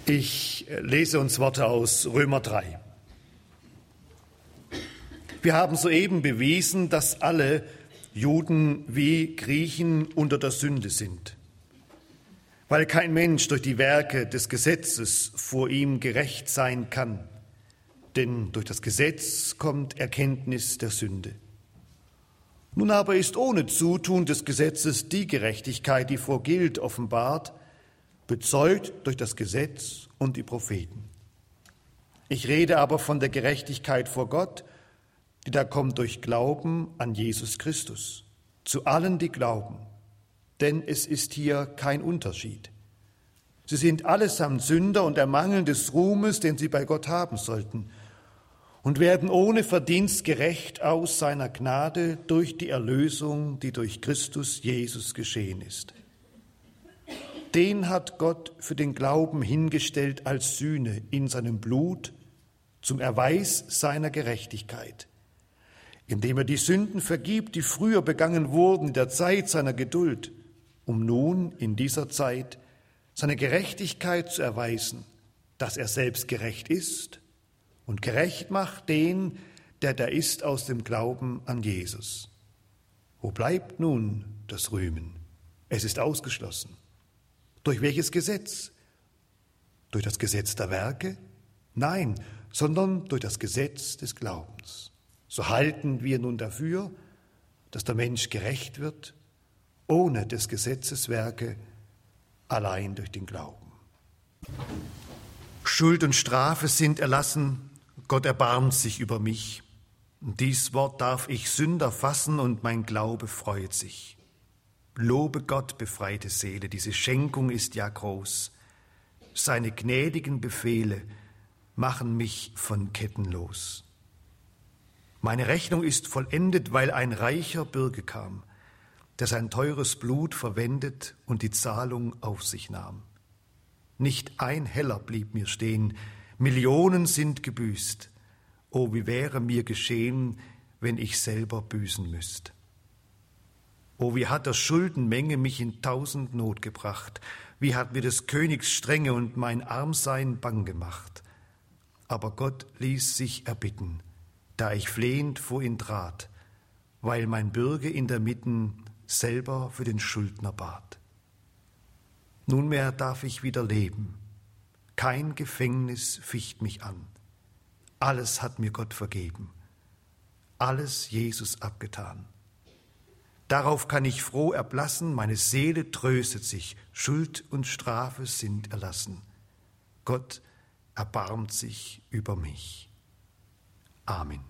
Ich lese uns Worte aus Römer 3. Wir haben soeben bewiesen, dass alle Juden wie Griechen unter der Sünde sind, weil kein Mensch durch die Werke des Gesetzes vor ihm gerecht sein kann, denn durch das Gesetz kommt Erkenntnis der Sünde. Nun aber ist ohne Zutun des Gesetzes die Gerechtigkeit, die vor gilt, offenbart, bezeugt durch das Gesetz und die Propheten. Ich rede aber von der Gerechtigkeit vor Gott, die da kommt durch Glauben an Jesus Christus, zu allen, die glauben, denn es ist hier kein Unterschied. Sie sind allesamt Sünder und ermangeln des Ruhmes, den sie bei Gott haben sollten, und werden ohne Verdienst gerecht aus seiner Gnade durch die Erlösung, die durch Christus Jesus geschehen ist. Den hat Gott für den Glauben hingestellt als Sühne in seinem Blut zum Erweis seiner Gerechtigkeit, indem er die Sünden vergibt, die früher begangen wurden in der Zeit seiner Geduld, um nun in dieser Zeit seine Gerechtigkeit zu erweisen, dass er selbst gerecht ist und gerecht macht den, der da ist aus dem Glauben an Jesus. Wo bleibt nun das Rühmen? Es ist ausgeschlossen. Durch welches Gesetz? Durch das Gesetz der Werke? Nein, sondern durch das Gesetz des Glaubens. So halten wir nun dafür, dass der Mensch gerecht wird, ohne des Gesetzes Werke, allein durch den Glauben. Schuld und Strafe sind erlassen, Gott erbarmt sich über mich. Dies Wort darf ich Sünder fassen und mein Glaube freut sich. Lobe Gott, befreite Seele, diese Schenkung ist ja groß. Seine gnädigen Befehle machen mich von Ketten los. Meine Rechnung ist vollendet, weil ein reicher Bürge kam, der sein teures Blut verwendet und die Zahlung auf sich nahm. Nicht ein Heller blieb mir stehen, Millionen sind gebüßt. Oh, wie wäre mir geschehen, wenn ich selber büßen müsst. Oh, wie hat der Schuldenmenge mich in 1000 Not gebracht, wie hat mir des Königs Strenge und mein Armsein bang gemacht. Aber Gott ließ sich erbitten, da ich flehend vor ihn trat, weil mein Bürge in der Mitten selber für den Schuldner bat. Nunmehr darf ich wieder leben, kein Gefängnis ficht mich an. Alles hat mir Gott vergeben, alles Jesus abgetan. Darauf kann ich froh erblassen, meine Seele tröstet sich, Schuld und Strafe sind erlassen. Gott erbarmt sich über mich. Amen.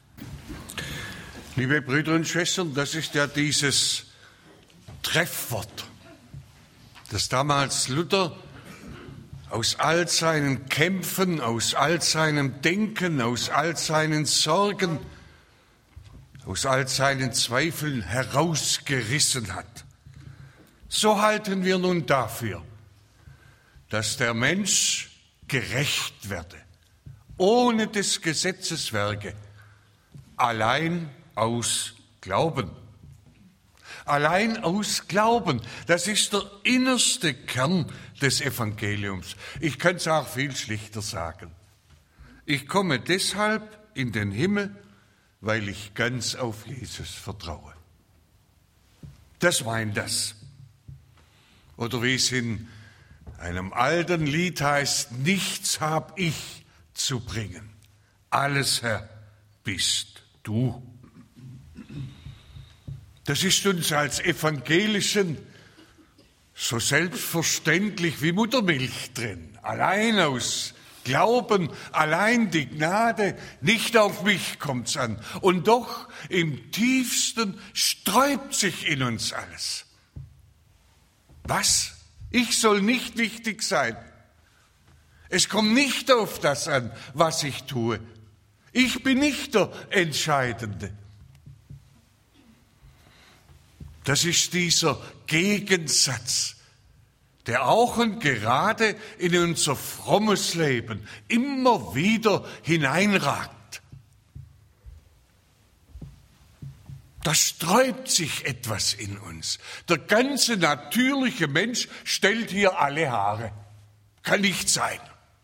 Liebe Brüder und Schwestern, das ist ja dieses Treffwort, das damals Luther aus all seinen Kämpfen, aus all seinem Denken, aus all seinen Sorgen, aus all seinen Zweifeln herausgerissen hat. So halten wir nun dafür, dass der Mensch gerecht werde, ohne des Gesetzes Werke, allein aus Glauben. Allein aus Glauben, das ist der innerste Kern des Evangeliums. Ich kann es auch viel schlichter sagen. Ich komme deshalb in den Himmel, weil ich ganz auf Jesus vertraue. Das meint das. Oder wie es in einem alten Lied heißt, nichts hab ich zu bringen. Alles, Herr, bist du. Das ist uns als Evangelischen so selbstverständlich wie Muttermilch drin. Allein aus Glauben, allein die Gnade, nicht auf mich kommt's an. Und doch im tiefsten sträubt sich in uns alles. Was? Ich soll nicht wichtig sein. Es kommt nicht auf das an, was ich tue. Ich bin nicht der Entscheidende. Das ist dieser Gegensatz, der auch und gerade in unser frommes Leben immer wieder hineinragt. Da sträubt sich etwas in uns. Der ganze natürliche Mensch stellt hier alle Haare. kann nicht sein.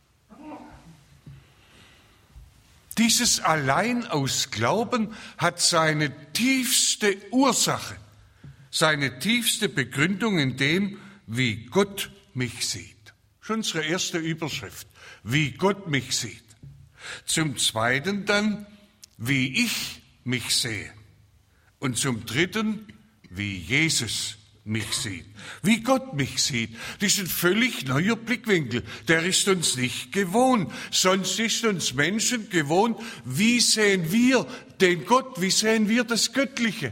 Dieses Allein aus Glauben hat seine tiefste Ursache, seine tiefste Begründung in dem, wie Gott mich sieht. Schon unsere erste Überschrift, wie Gott mich sieht. Zum Zweiten dann, wie ich mich sehe. Und zum Dritten, wie Jesus mich sieht. Wie Gott mich sieht. Das ist ein völlig neuer Blickwinkel. Der ist uns nicht gewohnt. Sonst ist uns Menschen gewohnt, wie sehen wir den Gott, wie sehen wir das Göttliche.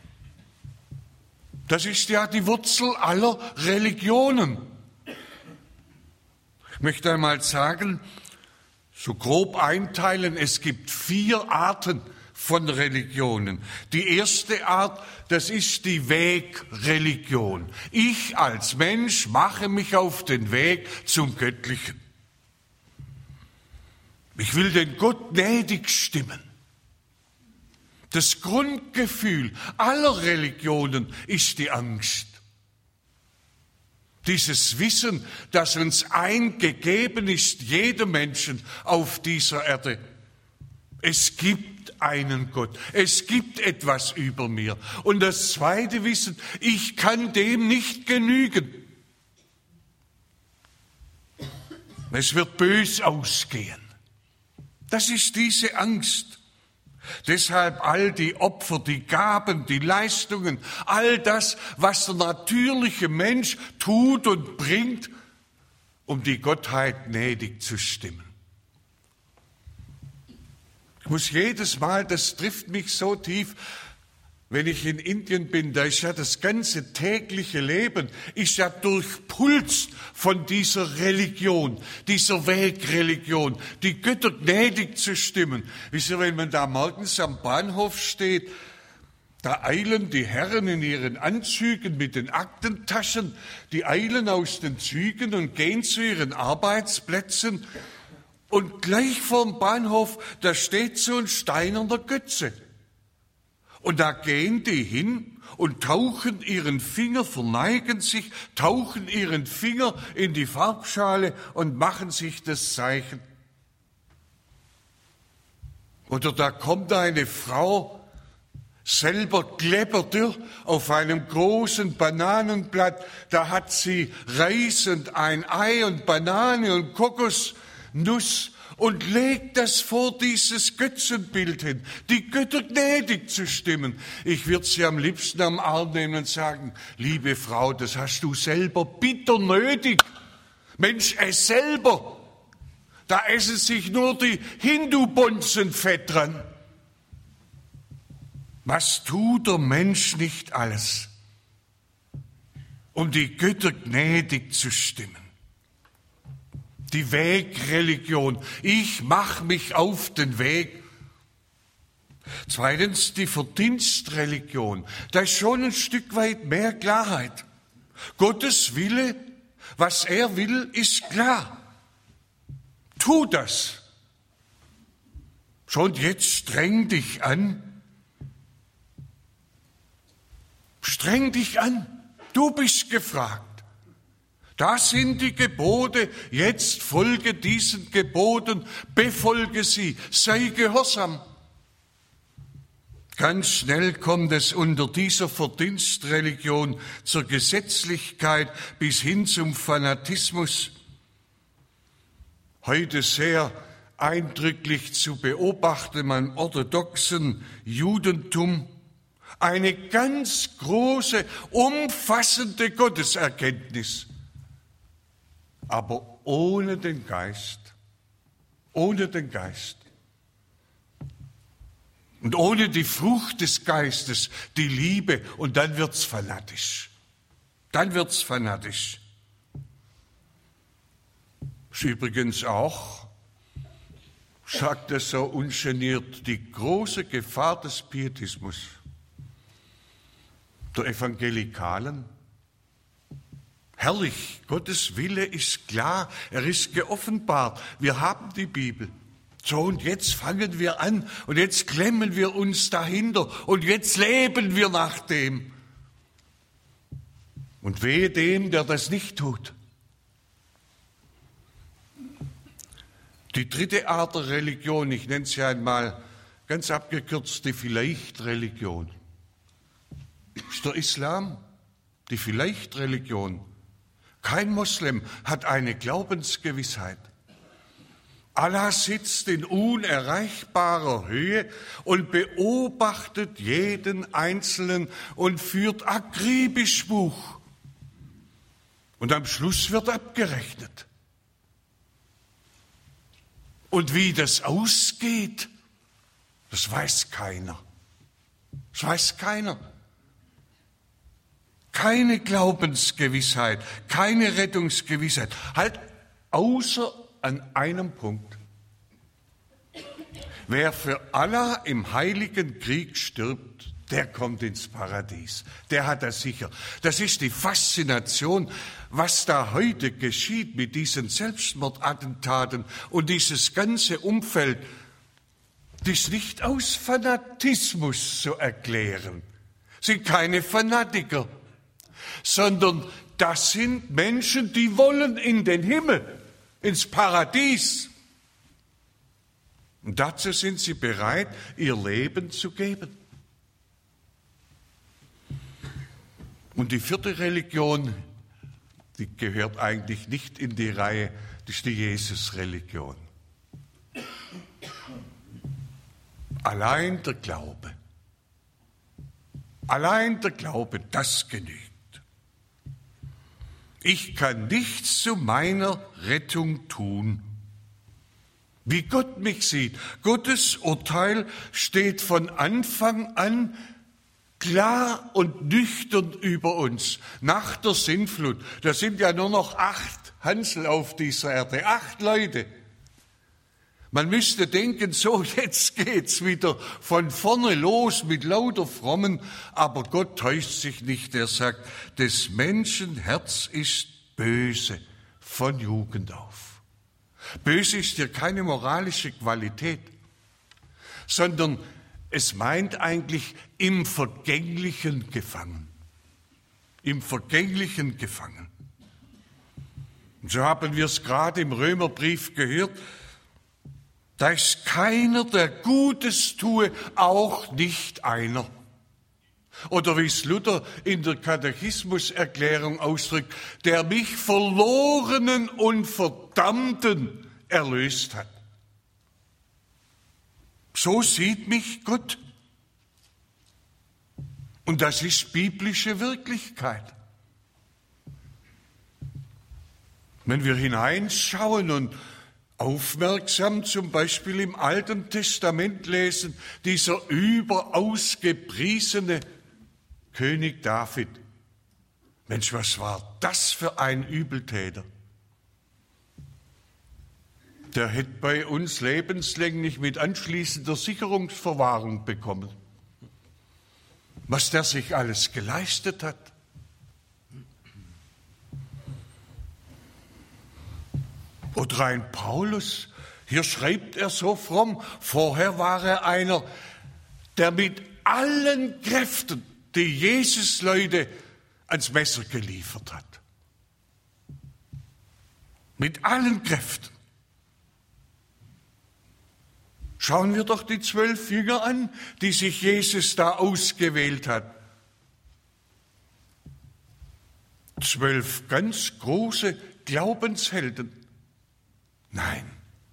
Das ist ja die Wurzel aller Religionen. Ich möchte einmal sagen, so grob einteilen, es gibt 4 Arten von Religionen. Die erste Art, das ist die Wegreligion. Ich als Mensch mache mich auf den Weg zum Göttlichen. Ich will den Gott gnädig stimmen. Das Grundgefühl aller Religionen ist die Angst. Dieses Wissen, das uns eingegeben ist, jedem Menschen auf dieser Erde. Es gibt einen Gott, es gibt etwas über mir. Und das zweite Wissen, ich kann dem nicht genügen. Es wird bös ausgehen. Das ist diese Angst. Deshalb all die Opfer, die Gaben, die Leistungen, all das, was der natürliche Mensch tut und bringt, um die Gottheit gnädig zu stimmen. Ich muss jedes Mal, das trifft mich so tief, wenn ich in Indien bin, da ist ja das ganze tägliche Leben, ist ja durchpulst von dieser Religion, dieser Wegreligion, die Götter gnädig zu stimmen. Wisst ihr, wenn man da morgens am Bahnhof steht, da eilen die Herren in ihren Anzügen mit den Aktentaschen, die eilen aus den Zügen und gehen zu ihren Arbeitsplätzen. Und gleich vorm Bahnhof, da steht so ein steinerner Götze. Und da gehen die hin und tauchen ihren Finger, verneigen sich, tauchen ihren Finger in die Farbschale und machen sich das Zeichen. Oder da kommt eine Frau, selber klepperdürr, auf einem großen Bananenblatt, da hat sie Reis und ein Ei und Banane und Kokosnuss und legt das vor dieses Götzenbild hin, die Götter gnädig zu stimmen. Ich würde sie am liebsten am Arm nehmen und sagen, liebe Frau, das hast du selber bitter nötig. Mensch, ess selber. Da essen sich nur die Hindu-Bonzen fett dran. Was tut der Mensch nicht alles, um die Götter gnädig zu stimmen? Die Wegreligion. Ich mache mich auf den Weg. Zweitens die Verdienstreligion. Da ist schon ein Stück weit mehr Klarheit. Gottes Wille, was er will, ist klar. Tu das. Schon jetzt streng dich an. Streng dich an. Du bist gefragt. Das sind die Gebote, jetzt folge diesen Geboten, befolge sie, sei gehorsam. Ganz schnell kommt es unter dieser Verdienstreligion zur Gesetzlichkeit bis hin zum Fanatismus. Heute sehr eindrücklich zu beobachten am orthodoxen Judentum. Eine ganz große, umfassende Gotteserkenntnis. Aber ohne den Geist, und ohne die Frucht des Geistes, die Liebe, und dann wird's fanatisch. Ist übrigens auch, sagt er so ungeniert, die große Gefahr des Pietismus, der Evangelikalen. Herrlich, Gottes Wille ist klar, er ist geoffenbart. Wir haben die Bibel. So, und jetzt fangen wir an und jetzt klemmen wir uns dahinter und jetzt leben wir nach dem. Und wehe dem, der das nicht tut. Die dritte Art der Religion, ich nenne sie einmal ganz abgekürzt die Vielleicht-Religion, ist der Islam, die Vielleicht-Religion. Kein Moslem hat eine Glaubensgewissheit. Allah sitzt in unerreichbarer Höhe und beobachtet jeden Einzelnen und führt akribisch Buch. Und am Schluss wird abgerechnet. Und wie das ausgeht, das weiß keiner. Das weiß keiner. Keine Glaubensgewissheit, keine Rettungsgewissheit, halt außer an einem Punkt. Wer für Allah im heiligen Krieg stirbt, der kommt ins Paradies. Der hat das sicher. Das ist die Faszination, was da heute geschieht mit diesen Selbstmordattentaten und dieses ganze Umfeld. Das ist nicht aus Fanatismus zu erklären. Sind keine Fanatiker, sondern das sind Menschen, die wollen in den Himmel, ins Paradies. Und dazu sind sie bereit, ihr Leben zu geben. Und die vierte Religion, die gehört eigentlich nicht in die Reihe, das ist die Jesus-Religion. Allein der Glaube. Allein der Glaube, das genügt. Ich kann nichts zu meiner Rettung tun. Wie Gott mich sieht, Gottes Urteil steht von Anfang an klar und nüchtern über uns. Nach der Sintflut, da sind ja nur noch 8 Hansel auf dieser Erde, 8 Leute. Man müsste denken, so jetzt geht's wieder von vorne los mit lauter Frommen, aber Gott täuscht sich nicht. Er sagt, des Menschen Herz ist böse von Jugend auf. Böse ist hier keine moralische Qualität, sondern es meint eigentlich im Vergänglichen gefangen. Im Vergänglichen gefangen. Und so haben wir es gerade im Römerbrief gehört, da ist keiner, der Gutes tue, auch nicht einer. Oder wie es Luther in der Katechismuserklärung ausdrückt, der mich Verlorenen und Verdammten erlöst hat. So sieht mich Gott. Und das ist biblische Wirklichkeit. Wenn wir hineinschauen und aufmerksam zum Beispiel im Alten Testament lesen, dieser überaus gepriesene König David. Mensch, was war das für ein Übeltäter? Der hätte bei uns lebenslänglich mit anschließender Sicherungsverwahrung bekommen. Was der sich alles geleistet hat. Oder ein Paulus, hier schreibt er so fromm, vorher war er einer, der mit allen Kräften die Jesus-Leute ans Messer geliefert hat. Mit allen Kräften. Schauen wir doch die 12 Jünger an, die sich Jesus da ausgewählt hat. 12 ganz große Glaubenshelden. Nein.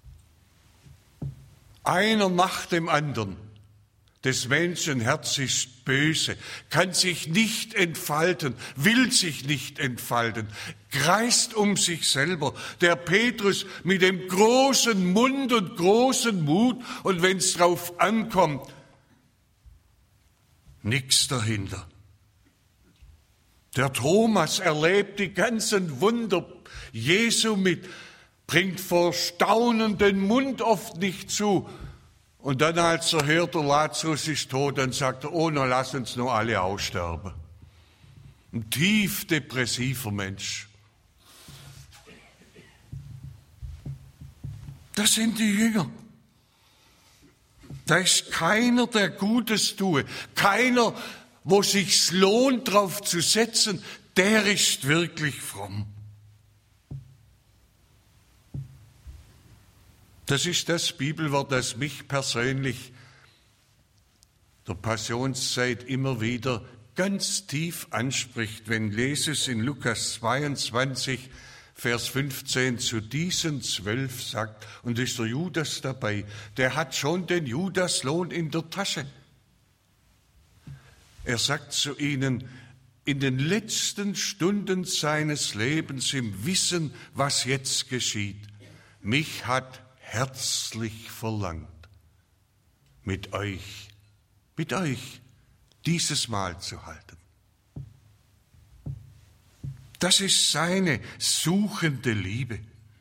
Einer nach dem anderen. Des Menschen Herz ist böse, kann sich nicht entfalten, will sich nicht entfalten, kreist um sich selber. Der Petrus mit dem großen Mund und großen Mut und wenn es drauf ankommt, nichts dahinter. Der Thomas erlebt die ganzen Wunder Jesu mit, bringt vor Staunen den Mund oft nicht zu. Und dann, als er hört, der Lazarus ist tot, dann sagt er, oh, na, lass uns nur alle aussterben. Ein tief depressiver Mensch. Das sind die Jünger. Da ist keiner, der Gutes tue. Keiner, wo sich's lohnt, drauf zu setzen, der ist wirklich fromm. Das ist das Bibelwort, das mich persönlich der Passionszeit immer wieder ganz tief anspricht, wenn ich lese es in Lukas 22, Vers 15, zu diesen 12 sagt, und ist der Judas dabei, der hat schon den Judaslohn in der Tasche. Er sagt zu ihnen, in den letzten Stunden seines Lebens im Wissen, was jetzt geschieht, mich hat herzlich verlangt, mit euch dieses Mahl zu halten. Das ist seine suchende Liebe.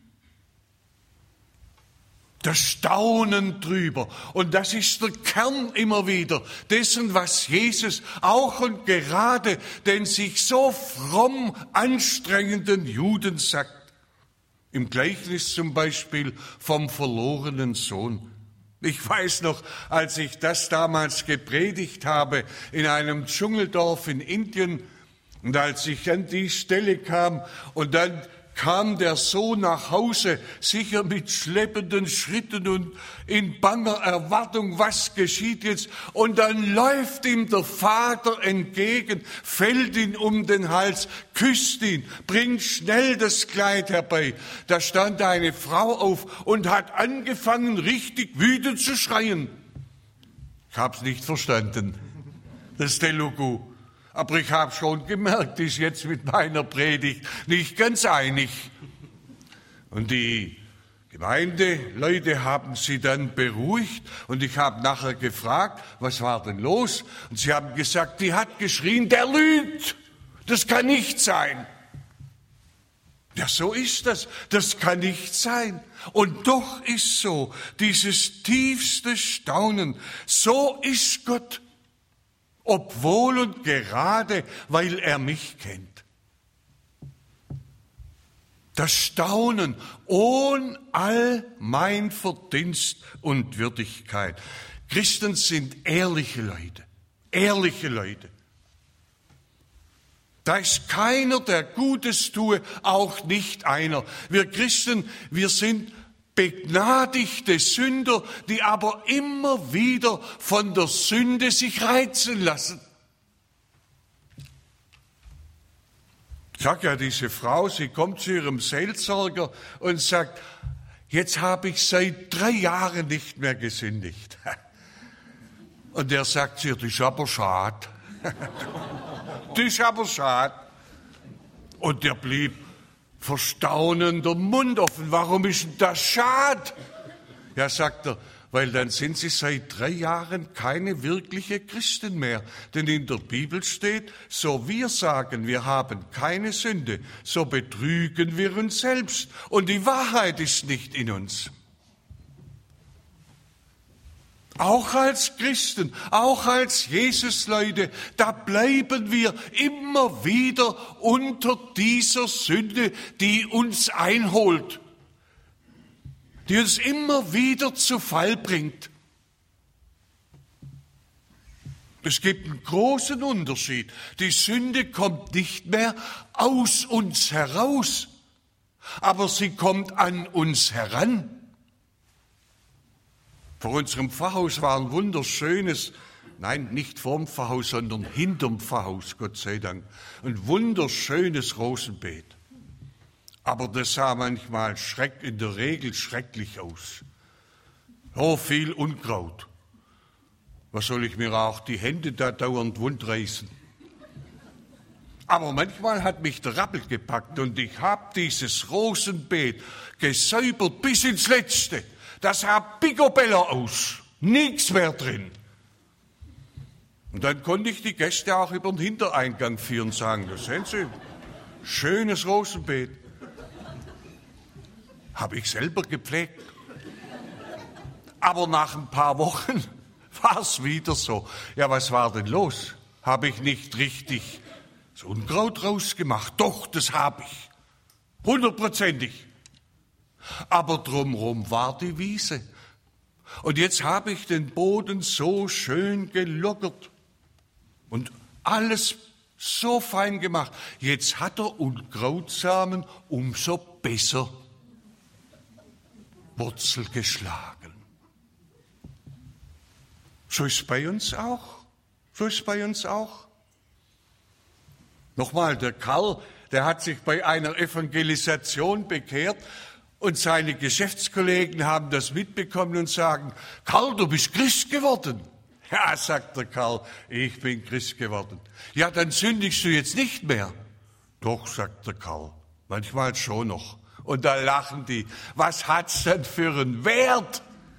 Das Staunen drüber. Und das ist der Kern immer wieder dessen, was Jesus auch und gerade den sich so fromm anstrengenden Juden sagt. Im Gleichnis zum Beispiel vom verlorenen Sohn. Ich weiß noch, als ich das damals gepredigt habe in einem Dschungeldorf in Indien und als ich an die Stelle kam und dann kam der Sohn nach Hause, sicher mit schleppenden Schritten und in banger Erwartung, was geschieht jetzt? Und dann läuft ihm der Vater entgegen, fällt ihn um den Hals, küsst ihn, bringt schnell das Kleid herbei. Da stand eine Frau auf und hat angefangen, richtig wütend zu schreien. Ich hab's nicht verstanden, das Telugu. Aber ich habe schon gemerkt, ist jetzt mit meiner Predigt nicht ganz einig. Und die Gemeindeleute haben sie dann beruhigt und ich habe nachher gefragt, was war denn los? Und sie haben gesagt, die hat geschrien, der lügt, das kann nicht sein. Ja, so ist das, das kann nicht sein. Und doch ist so, dieses tiefste Staunen, so ist Gott. Obwohl und gerade, weil er mich kennt. Das Staunen ohne all mein Verdienst und Würdigkeit. Christen sind ehrliche Leute, ehrliche Leute. Da ist keiner, der Gutes tue, auch nicht einer. Wir Christen, wir sind begnadigte Sünder, die aber immer wieder von der Sünde sich reizen lassen. Ich sage ja, diese Frau, sie kommt zu ihrem Seelsorger und sagt, jetzt habe ich seit 3 Jahren nicht mehr gesündigt. Und der sagt zu ihr, das ist aber schade. Das ist aber schade. Und der blieb verstaunender Mund offen. Warum ist denn das schade? Ja, sagt er, weil dann sind sie seit 3 Jahren keine wirkliche Christen mehr. Denn in der Bibel steht, so wir sagen, wir haben keine Sünde, so betrügen wir uns selbst. Und die Wahrheit ist nicht in uns. Auch als Christen, auch als Jesusleute, da bleiben wir immer wieder unter dieser Sünde, die uns einholt, die uns immer wieder zu Fall bringt. Es gibt einen großen Unterschied. Die Sünde kommt nicht mehr aus uns heraus, aber sie kommt an uns heran. Vor unserem Pfarrhaus war ein wunderschönes, nein, nicht vorm Pfarrhaus, sondern hinterm Pfarrhaus, Gott sei Dank, ein wunderschönes Rosenbeet. Aber das sah manchmal in der Regel schrecklich aus. Oh, viel Unkraut. Was soll ich mir auch die Hände da dauernd wundreißen? Aber manchmal hat mich der Rappel gepackt und ich habe dieses Rosenbeet gesäubert bis ins Letzte. Das sah picobello aus, nichts mehr drin. Und dann konnte ich die Gäste auch über den Hintereingang führen und sagen, das sehen Sie, schönes Rosenbeet. Habe ich selber gepflegt. Aber nach ein paar Wochen war es wieder so. Ja, was war denn los? Habe ich nicht richtig das Unkraut rausgemacht? Doch, das habe ich. 100%. Aber drumherum war die Wiese. Und jetzt habe ich den Boden so schön gelockert und alles so fein gemacht. Jetzt hat er Unkrautsamen umso besser. Wurzel geschlagen. So ist es bei uns auch. So ist es bei uns auch. Nochmal, der Karl, der hat sich bei einer Evangelisation bekehrt und seine Geschäftskollegen haben das mitbekommen und sagen, Karl, du bist Christ geworden. Ja, sagt der Karl, ich bin Christ geworden. Ja, dann sündigst du jetzt nicht mehr. Doch, sagt der Karl, manchmal schon noch. Und da lachen die, was hat's denn für einen Wert?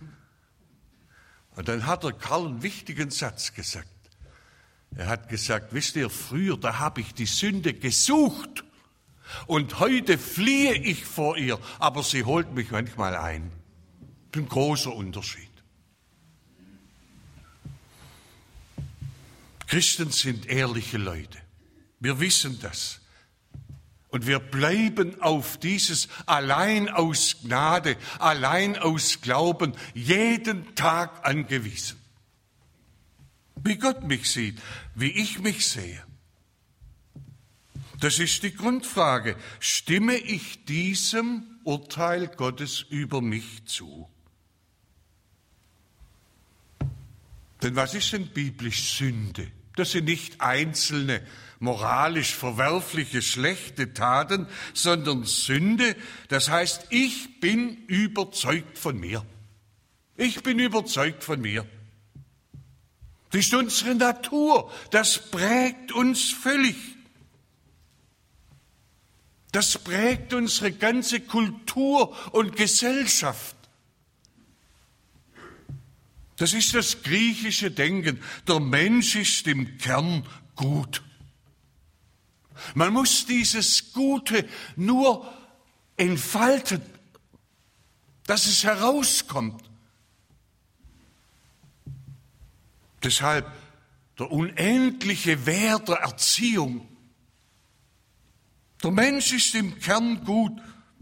Und dann hat der Karl einen wichtigen Satz gesagt. Er hat gesagt, wisst ihr, früher, da habe ich die Sünde gesucht und heute fliehe ich vor ihr, aber sie holt mich manchmal ein. Das ist ein großer Unterschied. Christen sind ehrliche Leute. Wir wissen das. Und wir bleiben auf dieses allein aus Gnade, allein aus Glauben jeden Tag angewiesen. Wie Gott mich sieht, wie ich mich sehe. Das ist die Grundfrage. Stimme ich diesem Urteil Gottes über mich zu? Denn was ist denn biblisch Sünde? Das sind nicht einzelne moralisch verwerfliche, schlechte Taten, sondern Sünde, das heißt, ich bin überzeugt von mir. Ich bin überzeugt von mir. Das ist unsere Natur, das prägt uns völlig. Das prägt unsere ganze Kultur und Gesellschaft. Das ist das griechische Denken. Der Mensch ist im Kern gut. Man muss dieses Gute nur entfalten, dass es herauskommt. Deshalb der unendliche Wert der Erziehung. Der Mensch ist im Kern gut.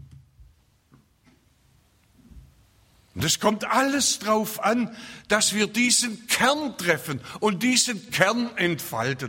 Und es kommt alles darauf an, dass wir diesen Kern treffen und diesen Kern entfalten.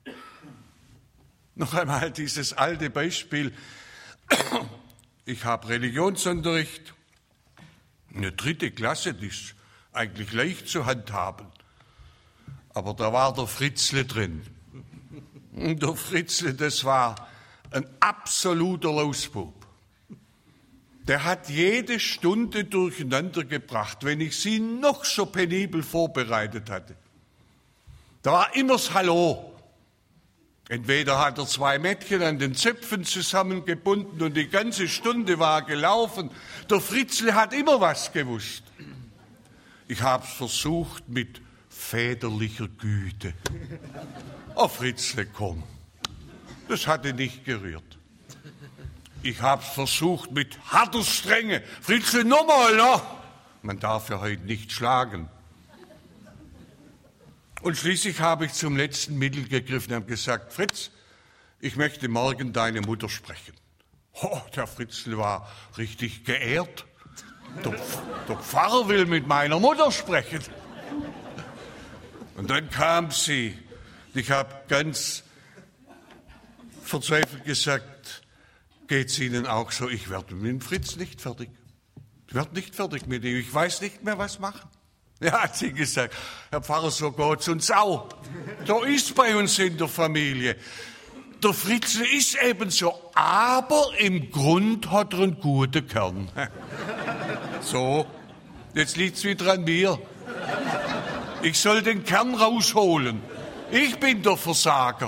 Noch einmal dieses alte Beispiel. Ich habe Religionsunterricht, eine 3. Klasse, die ist eigentlich leicht zu handhaben. Aber da war der Fritzle drin. Und der Fritzle, das war ein absoluter Lausbub. Der hat jede Stunde durcheinander gebracht, wenn ich sie noch so penibel vorbereitet hatte. Da war immer das Hallo. Entweder hat er 2 Mädchen an den Zöpfen zusammengebunden und die ganze Stunde war gelaufen. Der Fritzle hat immer was gewusst. Ich habe es versucht mit väterlicher Güte. Oh Fritzle, komm. Das hatte nicht gerührt. Ich habe es versucht mit harter Strenge. Fritzle, nochmal, noch. Man darf ja heute nicht schlagen. Und schließlich habe ich zum letzten Mittel gegriffen und habe gesagt, Fritz, ich möchte morgen deine Mutter sprechen. Oh, der Fritzl war richtig geehrt. Der Pfarrer will mit meiner Mutter sprechen. Und dann kam sie. Ich habe ganz verzweifelt gesagt, geht's Ihnen auch so? Ich werde mit dem Fritz nicht fertig. Ich werde nicht fertig mit ihm. Ich weiß nicht mehr, was machen. Ja, hat sie gesagt, Herr Pfarrer, so geht's uns auch. So ist bei uns in der Familie. Der Fritzl ist ebenso, aber im Grund hat er einen guten Kern. So, jetzt liegt's wieder an mir. Ich soll den Kern rausholen. Ich bin der Versager.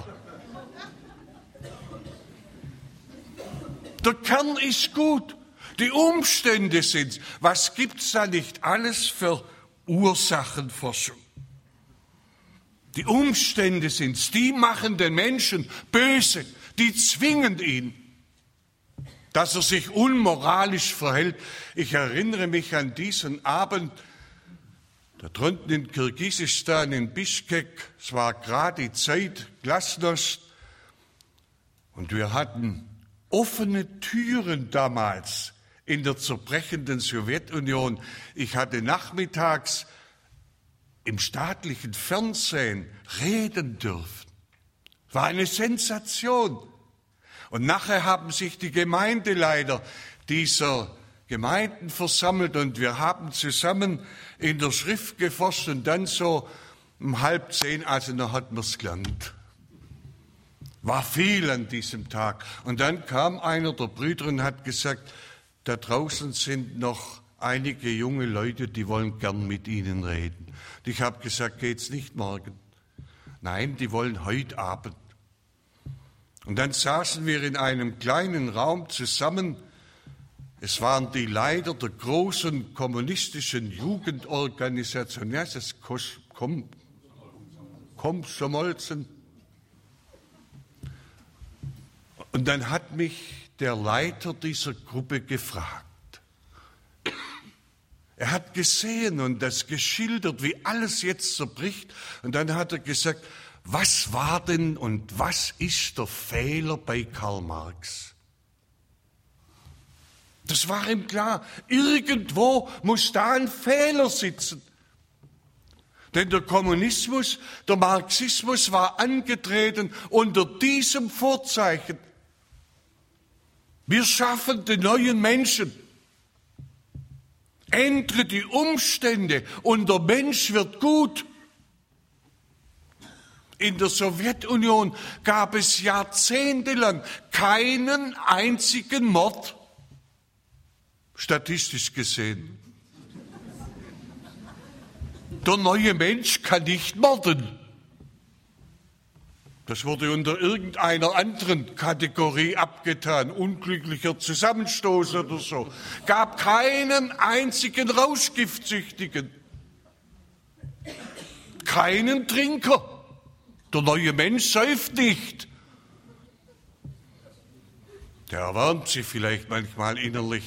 Der Kern ist gut. Die Umstände sind's. Was gibt's da nicht alles für Ursachenforschung? Die Umstände sind's. Die machen den Menschen böse. Die zwingen ihn, dass er sich unmoralisch verhält. Ich erinnere mich an diesen Abend, da drunten in Kirgisistan, in Bischkek. Es war gerade die Zeit Glasnost. Und wir hatten offene Türen damals in der zerbrechenden Sowjetunion. Ich hatte nachmittags im staatlichen Fernsehen reden dürfen. War eine Sensation. Und nachher haben sich die Gemeindeleiter dieser Gemeinden versammelt und wir haben zusammen in der Schrift geforscht und dann so um 9:30, also dann hat man es gelernt. War viel an diesem Tag. Und dann kam einer der Brüder und hat gesagt, da draußen sind noch einige junge Leute, die wollen gern mit Ihnen reden. Und ich habe gesagt, geht's nicht morgen? Nein, die wollen heute Abend. Und dann saßen wir in einem kleinen Raum zusammen. Es waren die Leiter der großen kommunistischen Jugendorganisation, ja, das Komsomolzen. Und dann hat mich der Leiter dieser Gruppe gefragt. Er hat gesehen und das geschildert, wie alles jetzt zerbricht. Und dann hat er gesagt, was war denn und was ist der Fehler bei Karl Marx? Das war ihm klar, irgendwo muss da ein Fehler sitzen. Denn der Kommunismus, der Marxismus war angetreten unter diesem Vorzeichen. Wir schaffen den neuen Menschen. Ändere die Umstände und der Mensch wird gut. In der Sowjetunion gab es jahrzehntelang keinen einzigen Mord, statistisch gesehen. Der neue Mensch kann nicht morden. Das wurde unter irgendeiner anderen Kategorie abgetan, unglücklicher Zusammenstoß oder so. Gab keinen einzigen Rauschgiftsüchtigen, keinen Trinker. Der neue Mensch säuft nicht. Der erwärmt sich vielleicht manchmal innerlich.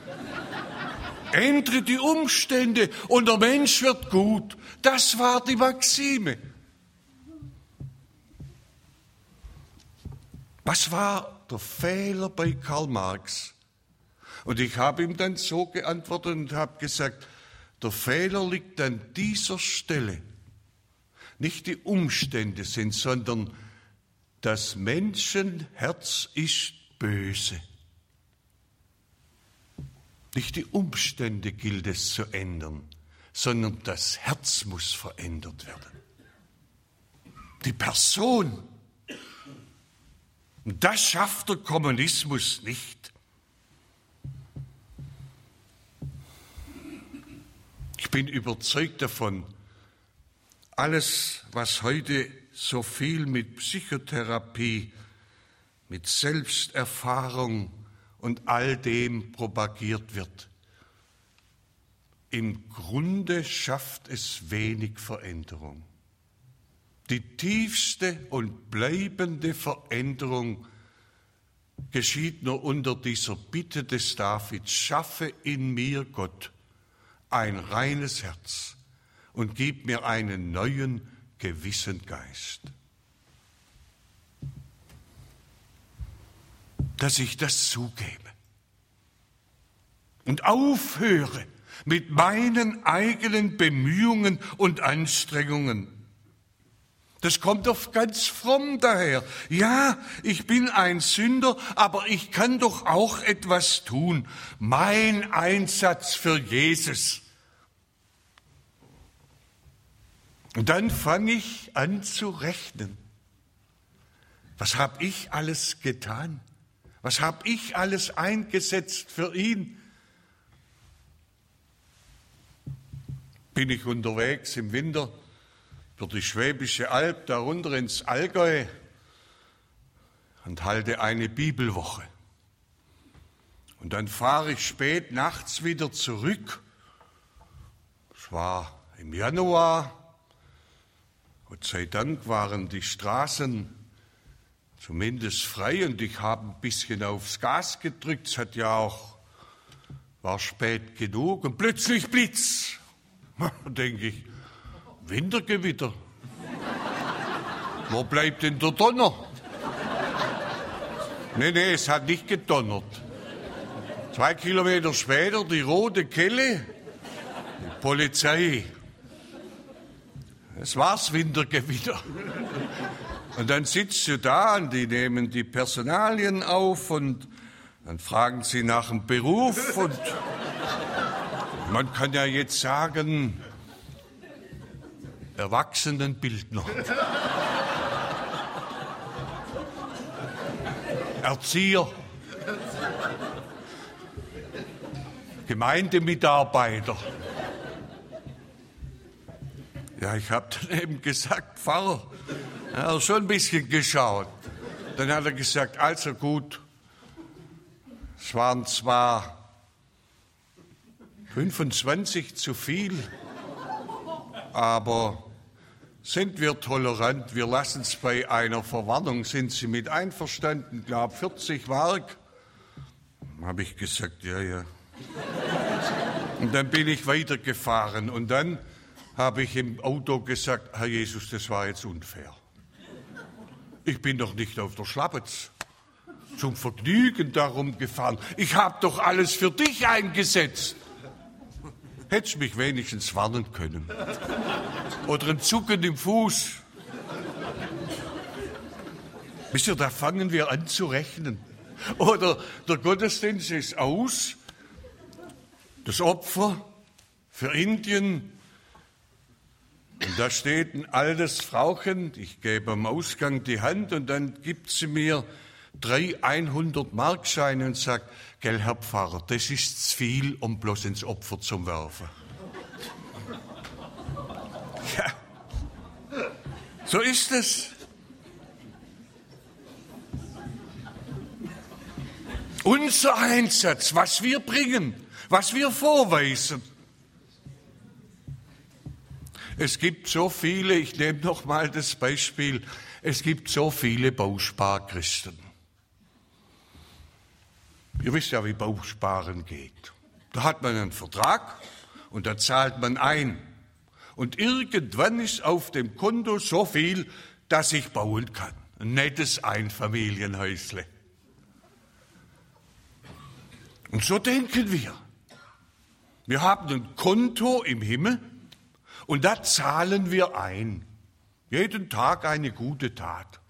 Ändere die Umstände und der Mensch wird gut. Das war die Maxime. Was war der Fehler bei Karl Marx? Und ich habe ihm dann so geantwortet und habe gesagt, der Fehler liegt an dieser Stelle. Nicht die Umstände sind, sondern das Menschenherz ist böse. Nicht die Umstände gilt es zu ändern, sondern das Herz muss verändert werden. Die Person. Und das schafft der Kommunismus nicht. Ich bin überzeugt davon, alles, was heute so viel mit Psychotherapie, mit Selbsterfahrung und all dem propagiert wird, im Grunde schafft es wenig Veränderung. Die tiefste und bleibende Veränderung geschieht nur unter dieser Bitte des Davids, schaffe in mir, Gott, ein reines Herz und gib mir einen neuen, gewissen Geist. Dass ich das zugebe und aufhöre mit meinen eigenen Bemühungen und Anstrengungen. Das kommt oft ganz fromm daher. Ja, ich bin ein Sünder, aber ich kann doch auch etwas tun. Mein Einsatz für Jesus. Und dann fange ich an zu rechnen. Was habe ich alles getan? Was habe ich alles eingesetzt für ihn? Bin ich unterwegs im Winter für die Schwäbische Alb, darunter ins Allgäu und halte eine Bibelwoche. Und dann fahre ich spät nachts wieder zurück. Es war im Januar. Gott sei Dank waren die Straßen zumindest frei und ich habe ein bisschen aufs Gas gedrückt. Es hat ja auch, war spät genug und plötzlich Blitz. Da denke ich, Wintergewitter. Wo bleibt denn der Donner? Nee, es hat nicht gedonnert. 2 Kilometer später die rote Kelle, die Polizei. Es war's Wintergewitter. Und dann sitzt du da und die nehmen die Personalien auf und dann fragen sie nach dem Beruf und Man kann ja jetzt sagen, Erwachsenenbildner, Erzieher, Gemeindemitarbeiter. Ja, ich habe dann eben gesagt, Pfarrer, er hat schon ein bisschen geschaut. Dann hat er gesagt, also gut, es waren zwar 25 zu viel, aber sind wir tolerant, wir lassen es bei einer Verwarnung, sind Sie mit einverstanden, glaube 40 Mark. Habe ich gesagt, ja. Und dann bin ich weitergefahren und dann habe ich im Auto gesagt, Herr Jesus, das war jetzt unfair. Ich bin doch nicht auf der Schlappetz zum Vergnügen darum gefahren. Ich habe doch alles für dich eingesetzt. Hättest mich wenigstens warnen können. Oder ein Zucken im Fuß. Wisst ihr, da fangen wir an zu rechnen. Oder der Gottesdienst ist aus, das Opfer für Indien. Und da steht ein altes Frauchen, ich gebe am Ausgang die Hand und dann gibt sie mir 3 100-Markscheine und sagt, gell, Herr Pfarrer, das ist zu viel, um bloß ins Opfer zu werfen. Ja, so ist es. Unser Einsatz, was wir bringen, was wir vorweisen. Es gibt so viele, ich nehme noch mal das Beispiel, es gibt so viele Bausparchristen. Ihr wisst ja, wie Bausparen geht. Da hat man einen Vertrag und da zahlt man ein. Und irgendwann ist auf dem Konto so viel, dass ich bauen kann. Ein nettes Einfamilienhäusle. Und so denken wir. Wir haben ein Konto im Himmel und da zahlen wir ein. Jeden Tag eine gute Tat.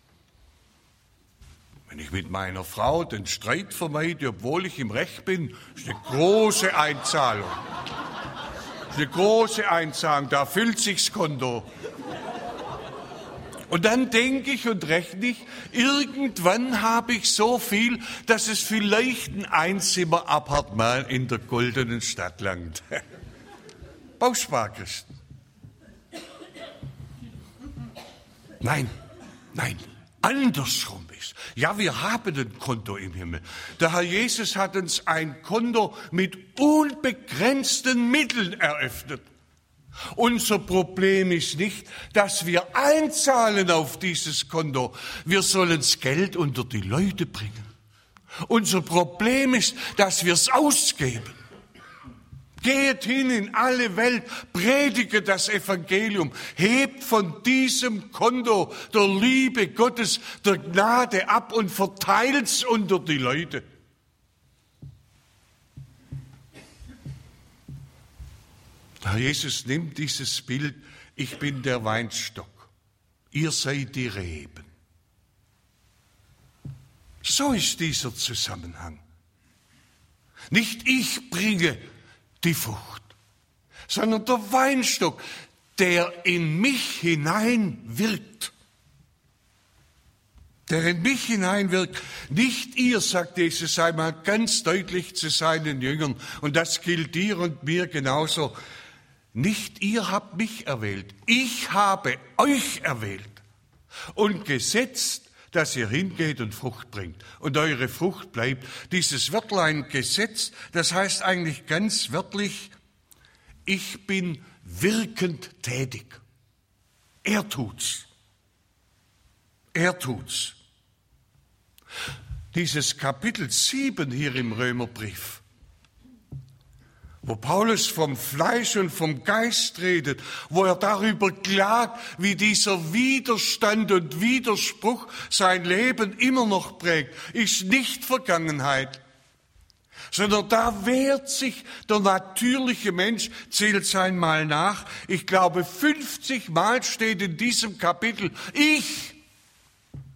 Wenn ich mit meiner Frau den Streit vermeide, obwohl ich im Recht bin, ist eine große Einzahlung. Eine große Einzahlung, da füllt sich's Konto. Und dann denke ich und rechne ich, irgendwann habe ich so viel, dass es vielleicht ein Einzimmer-Appartement in der goldenen Stadt langt. Bausparchristen. Nein, andersrum ist. Ja, wir haben ein Konto im Himmel. Der Herr Jesus hat uns ein Konto mit unbegrenzten Mitteln eröffnet. Unser Problem ist nicht, dass wir einzahlen auf dieses Konto. Wir sollen das Geld unter die Leute bringen. Unser Problem ist, dass wir es ausgeben. Geht hin in alle Welt, predige das Evangelium, hebt von diesem Konto der Liebe Gottes, der Gnade ab und verteilt's unter die Leute. Herr Jesus nimmt dieses Bild, ich bin der Weinstock, ihr seid die Reben. So ist dieser Zusammenhang. Nicht ich bringe die Frucht, sondern der Weinstock, der in mich hineinwirkt. Der in mich hineinwirkt. Nicht ihr, sagt Jesus einmal ganz deutlich zu seinen Jüngern, und das gilt dir und mir genauso. Nicht ihr habt mich erwählt, ich habe euch erwählt und gesetzt, dass ihr hingeht und Frucht bringt und eure Frucht bleibt. Dieses Wörtlein gesetzt, das heißt eigentlich ganz wörtlich, ich bin wirkend tätig. Er tut's. Er tut's. Dieses Kapitel 7 hier im Römerbrief, wo Paulus vom Fleisch und vom Geist redet, wo er darüber klagt, wie dieser Widerstand und Widerspruch sein Leben immer noch prägt, ist nicht Vergangenheit, sondern da wehrt sich der natürliche Mensch, zählt sein Mal nach, ich glaube 50 Mal steht in diesem Kapitel, ich,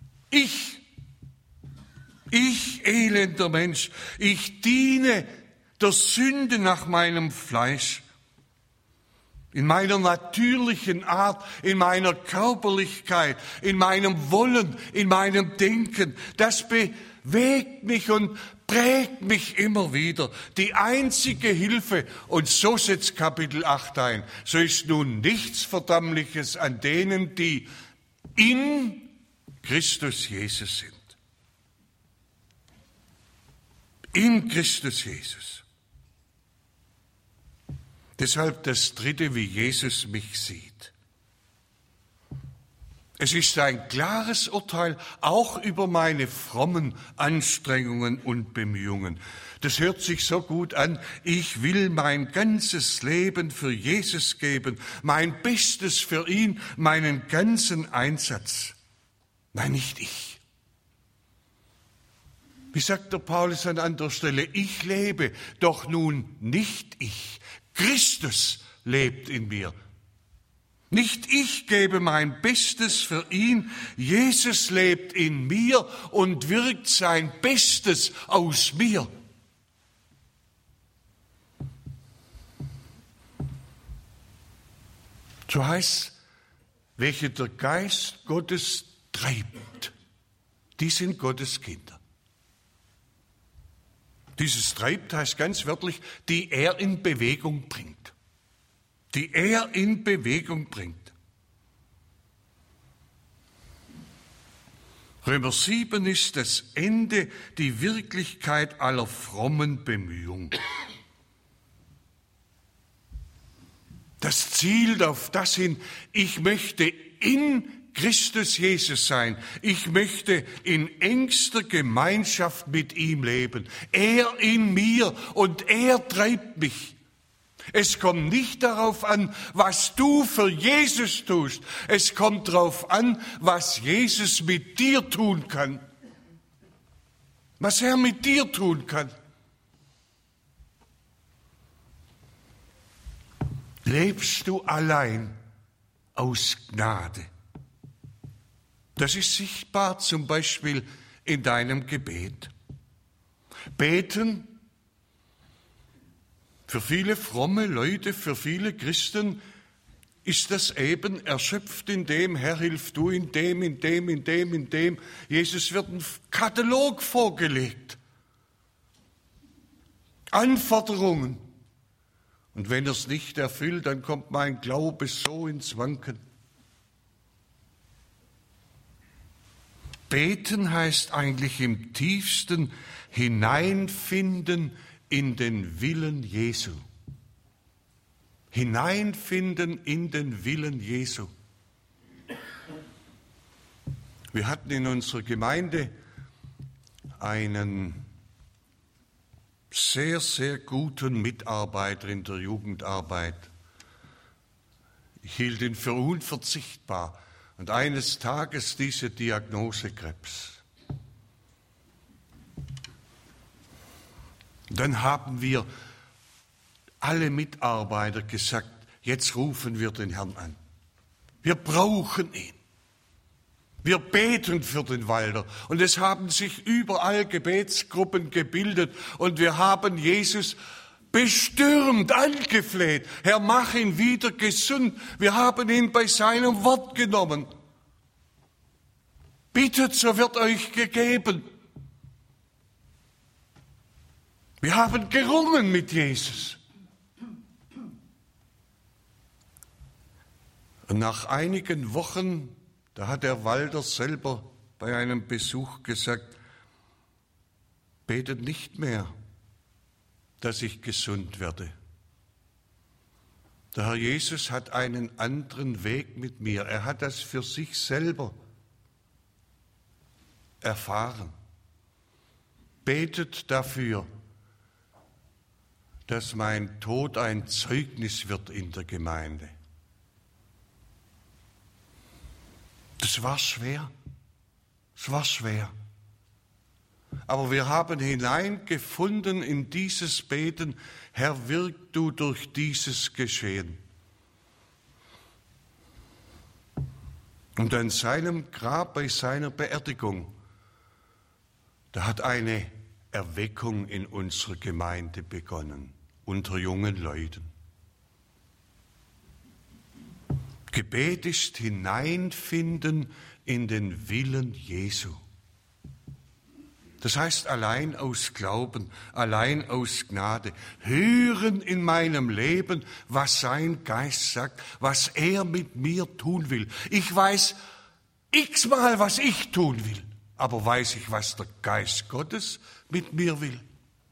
elender Mensch, ich diene der Sünde nach meinem Fleisch, in meiner natürlichen Art, in meiner Körperlichkeit, in meinem Wollen, in meinem Denken. Das bewegt mich und prägt mich immer wieder. Die einzige Hilfe, und so setzt Kapitel 8 ein, so ist nun nichts Verdammliches an denen, die in Christus Jesus sind. In Christus Jesus. Deshalb das Dritte, wie Jesus mich sieht. Es ist ein klares Urteil auch über meine frommen Anstrengungen und Bemühungen. Das hört sich so gut an. Ich will mein ganzes Leben für Jesus geben, mein Bestes für ihn, meinen ganzen Einsatz. Nein, nicht ich. Wie sagt der Paulus an anderer Stelle? Ich lebe, doch nun nicht ich. Christus lebt in mir. Nicht ich gebe mein Bestes für ihn, Jesus lebt in mir und wirkt sein Bestes aus mir. So heißt, welche der Geist Gottes treibt, die sind Gottes Kinder. Dieses treibt heißt ganz wörtlich, die er in Bewegung bringt. Die er in Bewegung bringt. Römer 7 ist das Ende, die Wirklichkeit aller frommen Bemühungen. Das zielt auf das hin, ich möchte in Christus Jesus sein. Ich möchte in engster Gemeinschaft mit ihm leben. Er in mir und er treibt mich. Es kommt nicht darauf an, was du für Jesus tust. Es kommt darauf an, was Jesus mit dir tun kann. Was er mit dir tun kann. Lebst du allein aus Gnade? Das ist sichtbar zum Beispiel in deinem Gebet. Beten für viele fromme Leute, für viele Christen ist das eben erschöpft in dem, Herr, hilf du in dem, in dem, in dem, in dem. Jesus wird ein Katalog vorgelegt. Anforderungen. Und wenn er es nicht erfüllt, dann kommt mein Glaube so ins Wanken. Beten heißt eigentlich im tiefsten hineinfinden in den Willen Jesu. Hineinfinden in den Willen Jesu. Wir hatten in unserer Gemeinde einen sehr, sehr guten Mitarbeiter in der Jugendarbeit. Ich hielt ihn für unverzichtbar. Und eines Tages diese Diagnose Krebs. Dann haben wir alle Mitarbeiter gesagt, jetzt rufen wir den Herrn an. Wir brauchen ihn. Wir beten für den Walter. Und es haben sich überall Gebetsgruppen gebildet. Und wir haben Jesus bestürmt, angefleht. Herr, mach ihn wieder gesund. Wir haben ihn bei seinem Wort genommen. Bittet, so wird euch gegeben. Wir haben gerungen mit Jesus. Und nach einigen Wochen, da hat der Walter selber bei einem Besuch gesagt, betet nicht mehr, dass ich gesund werde. Der Herr Jesus hat einen anderen Weg mit mir. Er hat das für sich selber erfahren. Betet dafür, dass mein Tod ein Zeugnis wird in der Gemeinde. Das war schwer. Es war schwer. Aber wir haben hineingefunden in dieses Beten, Herr, wirk du durch dieses Geschehen. Und an seinem Grab bei seiner Beerdigung, da hat eine Erweckung in unserer Gemeinde begonnen, unter jungen Leuten. Gebet ist Hineinfinden in den Willen Jesu. Das heißt, allein aus Glauben, allein aus Gnade, hören in meinem Leben, was sein Geist sagt, was er mit mir tun will. Ich weiß x-mal, was ich tun will, aber weiß ich, was der Geist Gottes mit mir will?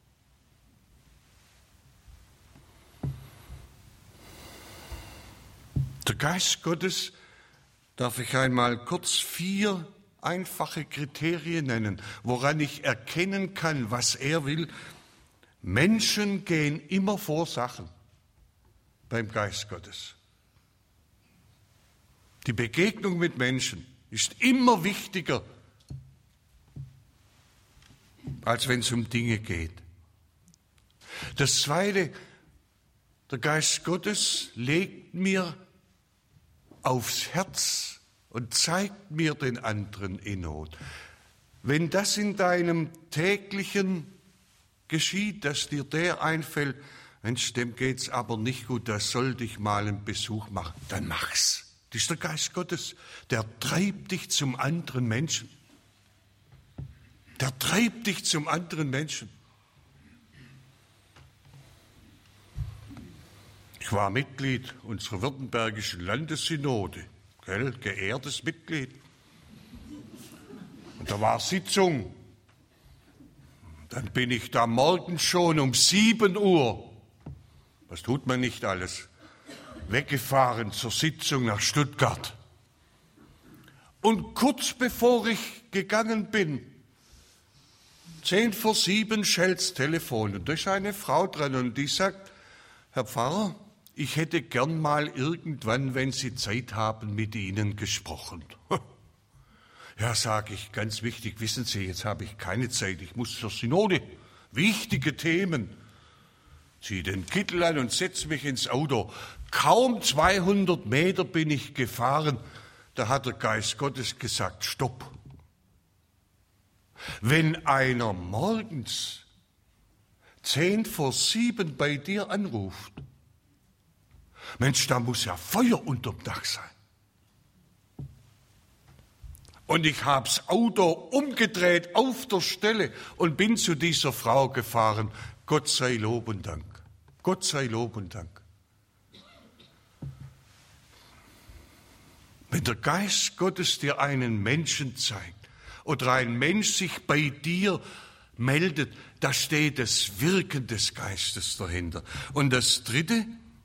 Der Geist Gottes, darf ich einmal kurz 4 einfache Kriterien nennen, woran ich erkennen kann, was er will. Menschen gehen immer vor Sachen beim Geist Gottes. Die Begegnung mit Menschen ist immer wichtiger, als wenn es um Dinge geht. Das Zweite, der Geist Gottes legt mir aufs Herz und zeigt mir den anderen in Not. Wenn das in deinem täglichen geschieht, dass dir der einfällt, Mensch, dem geht's aber nicht gut, da sollte ich mal einen Besuch machen, dann mach's. Das ist der Geist Gottes, der treibt dich zum anderen Menschen. Der treibt dich zum anderen Menschen. Ich war Mitglied unserer württembergischen Landessynode, geehrtes Mitglied. Und da war Sitzung. Dann bin ich da morgens schon um 7 Uhr, was tut man nicht alles, weggefahren zur Sitzung nach Stuttgart. Und kurz bevor ich gegangen bin, 6:50 schellt's Telefon und da ist eine Frau dran und die sagt, Herr Pfarrer, ich hätte gern mal irgendwann, wenn Sie Zeit haben, mit Ihnen gesprochen. Ja, sage ich, ganz wichtig, wissen Sie, jetzt habe ich keine Zeit, ich muss zur Synode, wichtige Themen. Ziehe den Kittel an und setze mich ins Auto. Kaum 200 Meter bin ich gefahren, da hat der Geist Gottes gesagt, stopp. Wenn einer morgens 6:50 bei dir anruft, Mensch, da muss ja Feuer unterm Dach sein. Und ich hab's Auto umgedreht auf der Stelle und bin zu dieser Frau gefahren. Gott sei Lob und Dank. Gott sei Lob und Dank. Wenn der Geist Gottes dir einen Menschen zeigt oder ein Mensch sich bei dir meldet, da steht das Wirken des Geistes dahinter. Und das Dritte,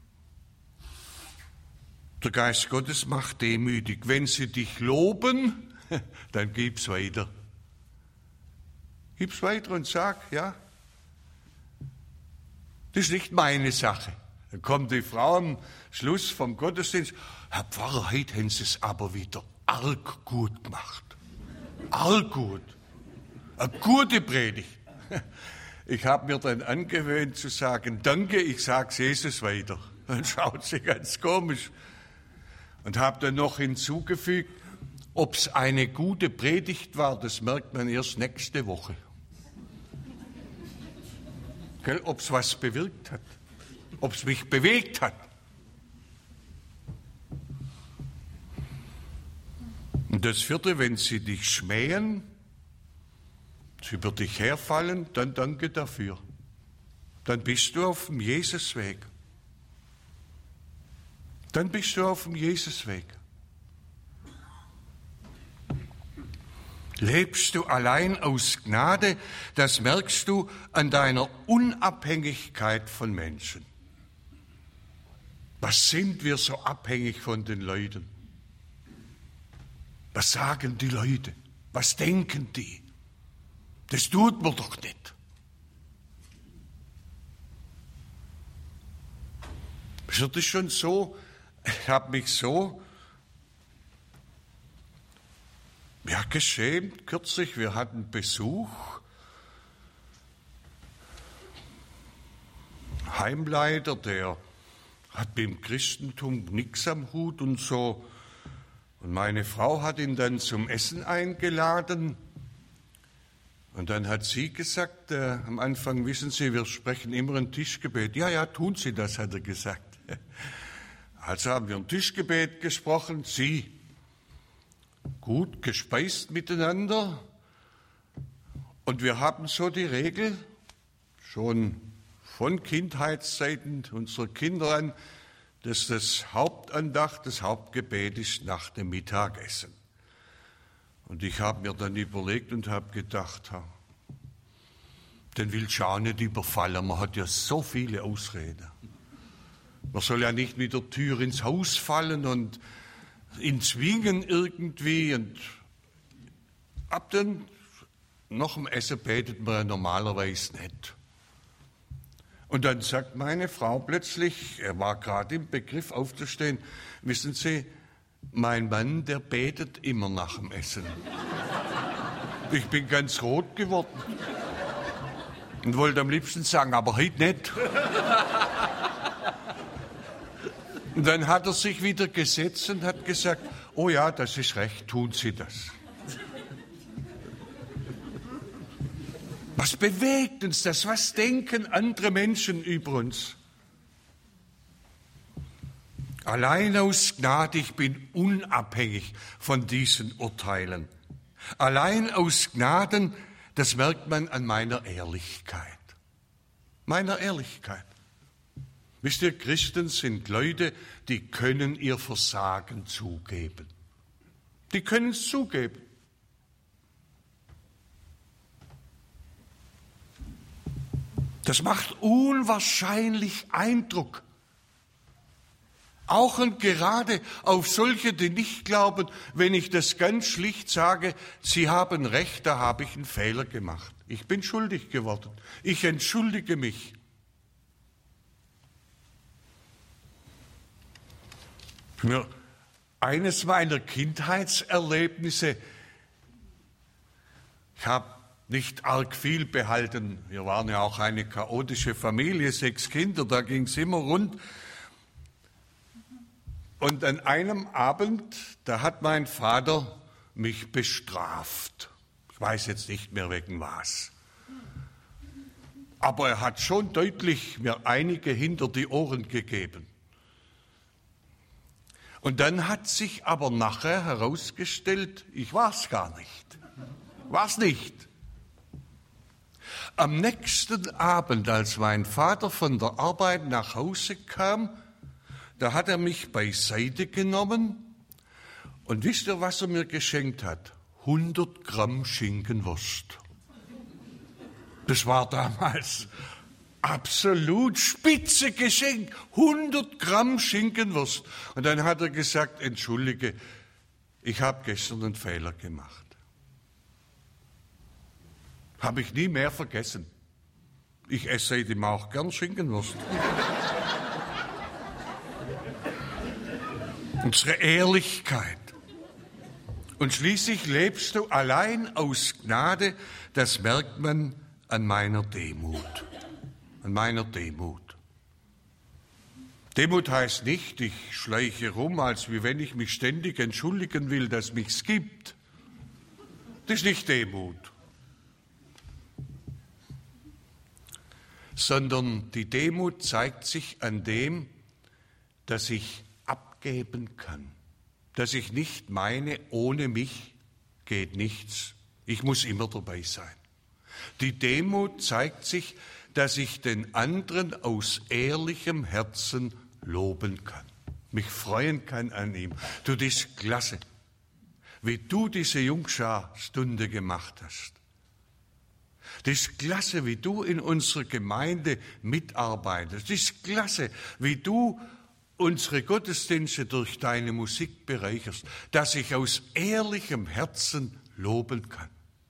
der Geist Gottes macht demütig. Wenn sie dich loben, dann gib's weiter. Gib's weiter und sag, ja, das ist nicht meine Sache. Dann kommt die Frau am Schluss vom Gottesdienst, Herr Pfarrer, heute haben Sie es aber wieder arg gut gemacht. Arg gut. Eine gute Predigt. Ich habe mir dann angewöhnt zu sagen, danke, ich sag's Jesus weiter. Dann schaut sie ganz komisch. Und habe dann noch hinzugefügt, ob es eine gute Predigt war, das merkt man erst nächste Woche. Ob es was bewirkt hat, ob es mich bewegt hat. Und das Vierte, wenn sie dich schmähen, sie über dich herfallen, dann danke dafür. Dann bist du auf dem Jesusweg. Dann bist du auf dem Jesusweg. Lebst du allein aus Gnade, das merkst du an deiner Unabhängigkeit von Menschen. Was sind wir so abhängig von den Leuten? Was sagen die Leute? Was denken die? Das tut man doch nicht. Es ist schon so, ich habe mich so geschämt. Kürzlich, wir hatten Besuch. Heimleiter, der hat mit dem Christentum nichts am Hut und so. Und meine Frau hat ihn dann zum Essen eingeladen. Und dann hat sie gesagt, am Anfang, wissen Sie, wir sprechen immer ein Tischgebet. Ja, tun Sie das, hat er gesagt. Also haben wir ein Tischgebet gesprochen, sie gut gespeist miteinander. Und wir haben so die Regel, schon von Kindheitszeiten unserer Kinder an, dass das Hauptandacht, das Hauptgebet ist nach dem Mittagessen. Und ich habe mir dann überlegt und habe gedacht, den will ich auch nicht überfallen, man hat ja so viele Ausreden. Man soll ja nicht mit der Tür ins Haus fallen und ihn zwingen irgendwie. Und ab dann, nach dem Essen betet man ja normalerweise nicht. Und dann sagt meine Frau plötzlich, er war gerade im Begriff aufzustehen, wissen Sie, mein Mann, der betet immer nach dem Essen. Ich bin ganz rot geworden und wollte am liebsten sagen, aber heute nicht. Und dann hat er sich wieder gesetzt und hat gesagt, oh ja, das ist recht, tun Sie das. Was bewegt uns das? Was denken andere Menschen über uns? Allein aus Gnade, ich bin unabhängig von diesen Urteilen. Allein aus Gnaden, das merkt man an meiner Ehrlichkeit. Meiner Ehrlichkeit. Wisst ihr, Christen sind Leute, die können ihr Versagen zugeben. Die können es zugeben. Das macht unwahrscheinlich Eindruck. Auch und gerade auf solche, die nicht glauben, wenn ich das ganz schlicht sage, Sie haben recht, da habe ich einen Fehler gemacht. Ich bin schuldig geworden. Ich entschuldige mich. Eines meiner Kindheitserlebnisse, ich habe nicht arg viel behalten. Wir waren ja auch eine chaotische Familie, 6 Kinder, da ging es immer rund. Und an einem Abend, da hat mein Vater mich bestraft. Ich weiß jetzt nicht mehr wegen was. Aber er hat schon deutlich mir einige hinter die Ohren gegeben. Und dann hat sich aber nachher herausgestellt, ich war's gar nicht. War's nicht. Am nächsten Abend, als mein Vater von der Arbeit nach Hause kam, da hat er mich beiseite genommen und wisst ihr, was er mir geschenkt hat? 100 Gramm Schinkenwurst. Das war damals absolut spitze Geschenk. 100 Gramm Schinkenwurst. Und dann hat er gesagt, entschuldige, ich habe gestern einen Fehler gemacht. Habe ich nie mehr vergessen. Ich esse seitdem auch gern Schinkenwurst. Unsere Ehrlichkeit. Und schließlich lebst du allein aus Gnade, das merkt man an meiner Demut. An meiner Demut. Demut heißt nicht, ich schleiche rum, als wie wenn ich mich ständig entschuldigen will, dass es mich gibt. Das ist nicht Demut. Sondern die Demut zeigt sich an dem, dass ich abgeben kann. Dass ich nicht meine, ohne mich geht nichts. Ich muss immer dabei sein. Die Demut zeigt sich, dass ich den anderen aus ehrlichem Herzen loben kann, mich freuen kann an ihm. Du, das ist klasse, wie du diese Jungschar-Stunde gemacht hast. Das ist klasse, wie du in unserer Gemeinde mitarbeitest. Das ist klasse, wie du unsere Gottesdienste durch deine Musik bereicherst, dass ich aus ehrlichem Herzen loben kann.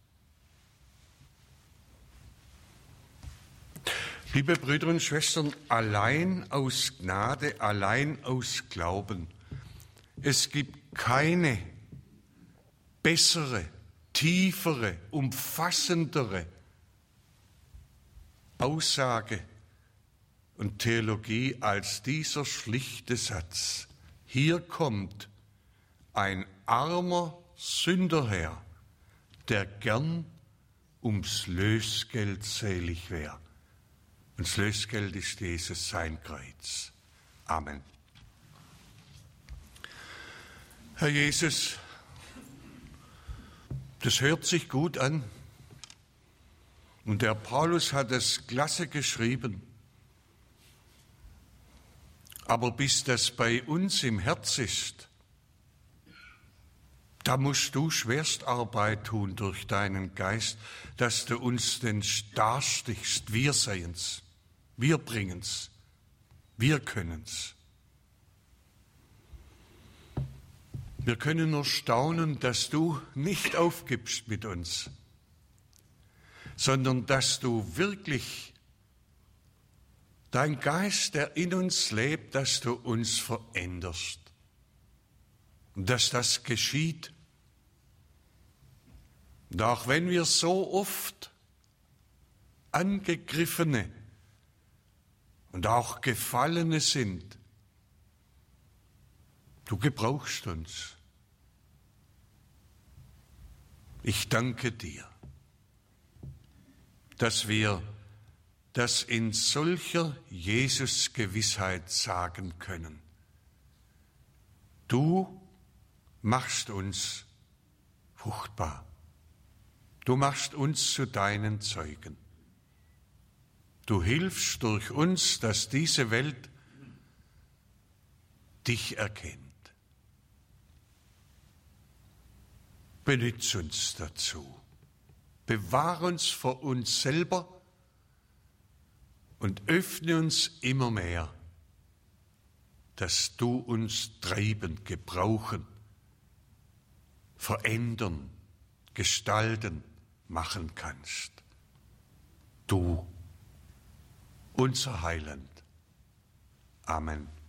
Liebe Brüder und Schwestern, allein aus Gnade, allein aus Glauben. Es gibt keine bessere, tiefere, umfassendere Aussage und Theologie als dieser schlichte Satz. Hier kommt ein armer Sünder her, der gern ums Lösgeld selig wäre. Und das Lösgeld ist Jesus, sein Kreuz. Amen. Herr Jesus, das hört sich gut an. Und der Paulus hat es klasse geschrieben. Aber bis das bei uns im Herz ist, da musst du Schwerstarbeit tun durch deinen Geist, dass du uns den darstichst. Wir sehen's, wir bringen's, wir können's. Wir können nur staunen, dass du nicht aufgibst mit uns, sondern dass du wirklich dein Geist, der in uns lebt, dass du uns veränderst. Und dass das geschieht. Und auch wenn wir so oft Angegriffene und auch Gefallene sind, du gebrauchst uns. Ich danke dir, dass wir das in solcher Jesus-Gewissheit sagen können. Du machst uns fruchtbar. Du machst uns zu deinen Zeugen. Du hilfst durch uns, dass diese Welt dich erkennt. Benütz uns dazu. Bewahre uns vor uns selber und öffne uns immer mehr, dass du uns treiben, gebrauchen, verändern, gestalten, machen kannst. Du, unser Heiland. Amen.